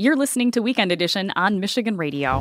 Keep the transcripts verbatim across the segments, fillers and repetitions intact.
You're listening to Weekend Edition on Michigan Radio.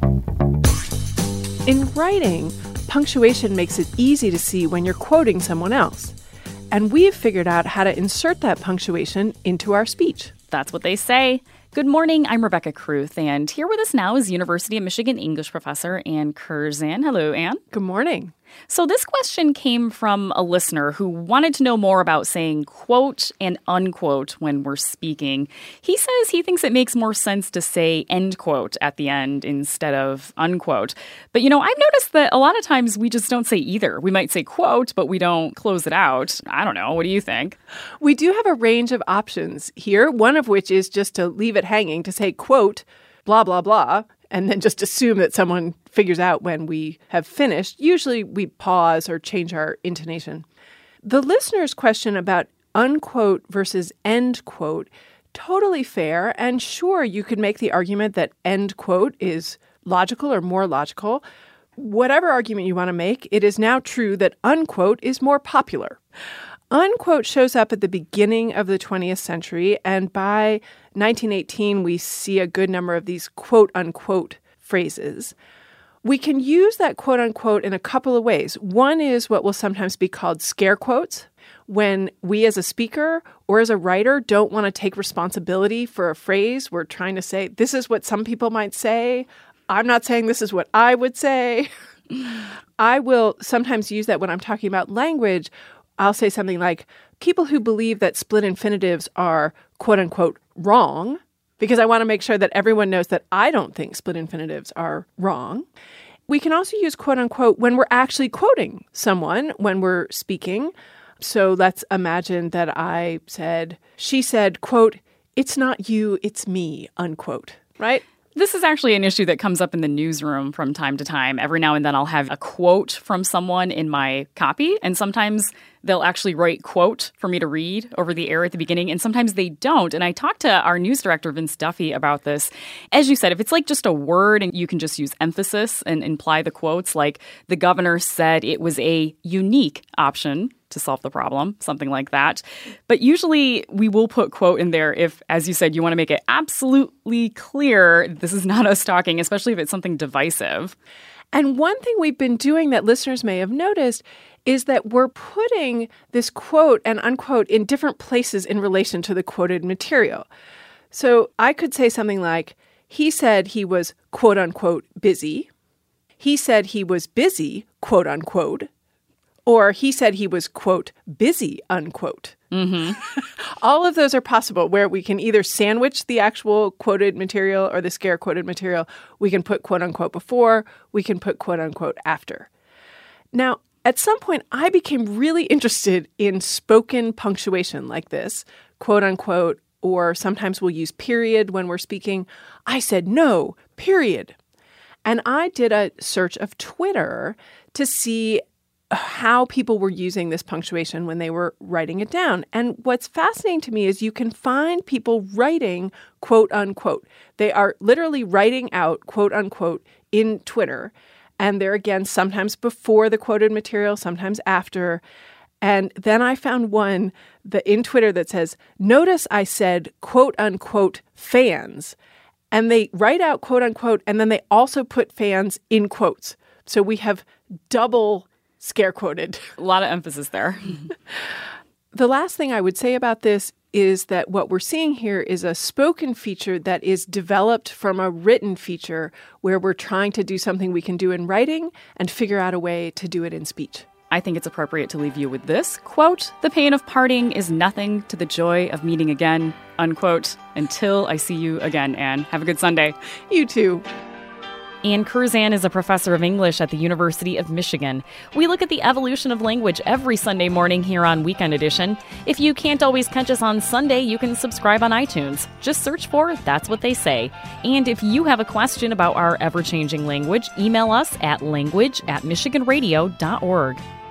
In writing, punctuation makes it easy to see when you're quoting someone else. And we've figured out how to insert that punctuation into our speech. That's what they say. Good morning, I'm Rebecca Kruth, and here with us now is University of Michigan English professor Ann Curzan. Hello, Ann. Good morning. So this question came from a listener who wanted to know more about saying quote and unquote when we're speaking. He says he thinks it makes more sense to say end quote at the end instead of unquote. But, you know, I've noticed that a lot of times we just don't say either. We might say quote, but we don't close it out. I don't know. What do you think? We do have a range of options here, one of which is just to leave it hanging, to say quote, blah, blah, blah, and then just assume that someone figures out when we have finished. Usually we pause or change our intonation. The listener's question about unquote versus end quote, totally fair. And sure, you could make the argument that end quote is logical or more logical. Whatever argument you want to make, it is now true that unquote is more popular. Unquote shows up at the beginning of the twentieth century, and by nineteen eighteen, we see a good number of these quote-unquote phrases. We can use that quote-unquote in a couple of ways. One is what will sometimes be called scare quotes, when we as a speaker or as a writer don't want to take responsibility for a phrase. We're trying to say, this is what some people might say. I'm not saying this is what I would say. I will sometimes use that when I'm talking about language. I'll say something like, people who believe that split infinitives are quote-unquote wrong, because I want to make sure that everyone knows that I don't think split infinitives are wrong. We can also use quote-unquote when we're actually quoting someone when we're speaking. So let's imagine that I said, she said, quote, it's not you, it's me, unquote, right? This is actually an issue that comes up in the newsroom from time to time. Every now and then I'll have a quote from someone in my copy, and sometimes they'll actually write quote for me to read over the air at the beginning, and sometimes they don't. And I talked to our news director, Vince Duffy, about this. As you said, if it's like just a word and you can just use emphasis and imply the quotes, like the governor said it was a unique option to solve the problem, something like that. But usually we will put quote in there if, as you said, you want to make it absolutely clear this is not us talking, especially if it's something divisive. And one thing we've been doing that listeners may have noticed is that we're putting this quote and unquote in different places in relation to the quoted material. So I could say something like, he said he was quote unquote busy. He said he was busy, quote unquote. Or he said he was, quote, busy, unquote. Mm-hmm. All of those are possible, where we can either sandwich the actual quoted material or the scare quoted material. We can put quote unquote before. We can put quote unquote after. Now, at some point, I became really interested in spoken punctuation like this, quote unquote, or sometimes we'll use period when we're speaking. I said, no, period. And I did a search of Twitter to see how people were using this punctuation when they were writing it down. And what's fascinating to me is you can find people writing quote unquote. They are literally writing out quote unquote in Twitter. And they're, again, sometimes before the quoted material, sometimes after. And then I found one that in Twitter that says, notice I said quote unquote fans. And they write out quote unquote, and then they also put fans in quotes. So we have double scare quoted. A lot of emphasis there. The last thing I would say about this is that what we're seeing here is a spoken feature that is developed from a written feature where we're trying to do something we can do in writing and figure out a way to do it in speech. I think it's appropriate to leave you with this quote, the pain of parting is nothing to the joy of meeting again, unquote. Until I see you again, Ann. Have a good Sunday. You too. Ann Curzan is a professor of English at the University of Michigan. We look at the evolution of language every Sunday morning here on Weekend Edition. If you can't always catch us on Sunday, you can subscribe on iTunes. Just search for That's What They Say. And if you have a question about our ever-changing language, email us at language at michigan radio dot org.